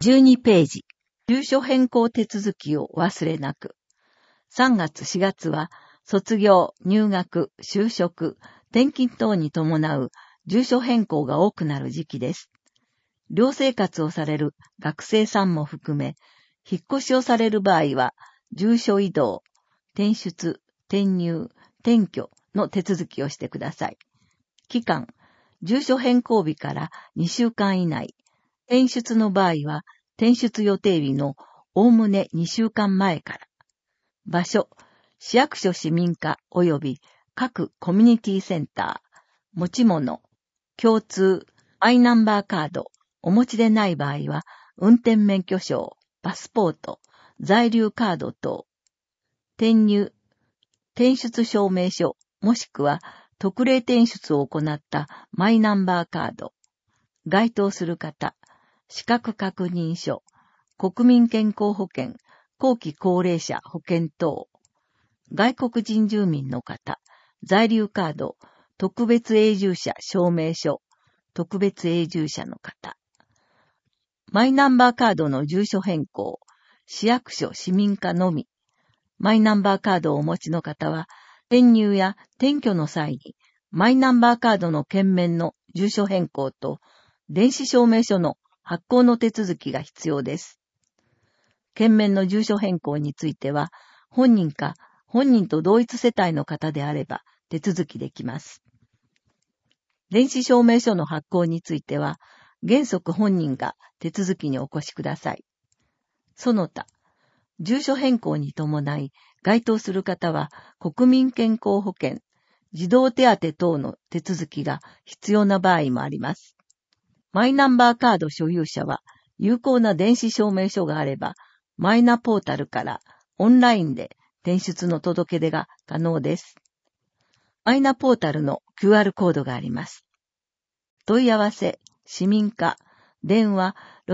12ページ。住所変更手続きを忘れなく。3月4月は卒業、入学、就職、転勤等に伴う住所変更が多くなる時期です。寮生活をされる学生さんも含め、引っ越しをされる場合は、住所移動、転出、転入、転居の手続きをしてください。期間、住所変更日から2週間以内。転出の場合は、転出予定日のおおむね2週間前から。場所、市役所市民課及び各コミュニティセンター、持ち物、共通、マイナンバーカード、お持ちでない場合は、運転免許証、パスポート、在留カード等、転入、転出証明書、もしくは特例転出を行ったマイナンバーカード、該当する方、資格確認書、国民健康保険、後期高齢者保険等、外国人住民の方、在留カード、特別永住者証明書、特別永住者の方。マイナンバーカードの住所変更、市役所市民課のみ。マイナンバーカードをお持ちの方は、転入や転居の際に、マイナンバーカードの券面の住所変更と、電子証明書の発行の手続きが必要です。券面の住所変更については、本人か本人と同一世帯の方であれば手続きできます。電子証明書の発行については、原則本人が手続きにお越しください。その他、住所変更に伴い該当する方は国民健康保険、児童手当等の手続きが必要な場合もあります。マイナンバーカード所有者は有効な電子証明書があれば、マイナポータルからオンラインで転出の届け出が可能です。マイナポータルの QR コードがあります。問い合わせ、市民課、電話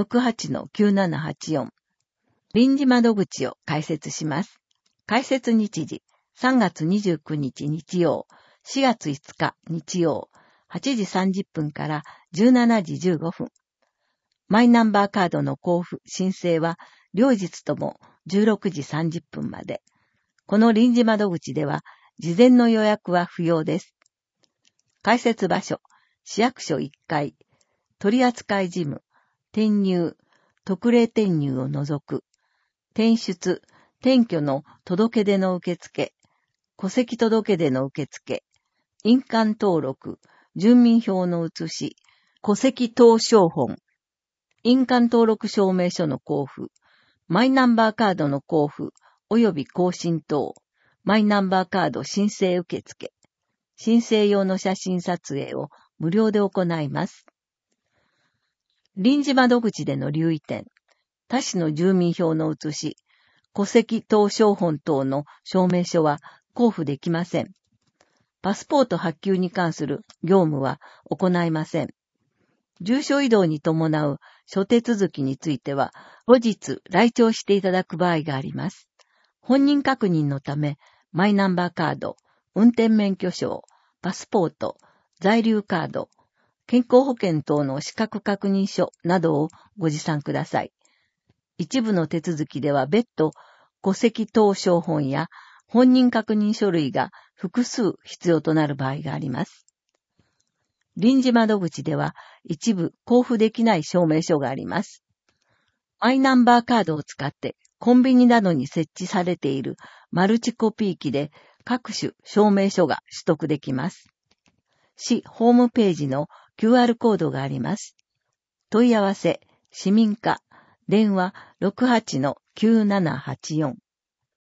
68-9784。臨時窓口を開設します。開設日時、3月29日日曜、4月5日日曜、8時30分から17時15分。マイナンバーカードの交付、申請は、両日とも16時30分まで。この臨時窓口では、事前の予約は不要です。開設場所、市役所1階、取扱事務、転入、特例転入を除く、転出、転居の届け出の受付、戸籍届出の受付、印鑑登録、住民票の写し、戸籍謄証本、印鑑登録証明書の交付、マイナンバーカードの交付及び更新等、マイナンバーカード申請受付、申請用の写真撮影を無料で行います。臨時窓口での留意点、他市の住民票の写し、戸籍謄証本等の証明書は交付できません。パスポート発給に関する業務は行いません。住所移動に伴う諸手続きについては、後日来庁していただく場合があります。本人確認のため、マイナンバーカード、運転免許証、パスポート、在留カード、健康保険等の資格確認書などをご持参ください。一部の手続きでは別途、戸籍謄証本や本人確認書類が複数必要となる場合があります。臨時窓口では一部交付できない証明書があります。マイナンバーカードを使ってコンビニなどに設置されているマルチコピー機で各種証明書が取得できます。市ホームページの QR コードがあります。問い合わせ、市民課、電話 68-9784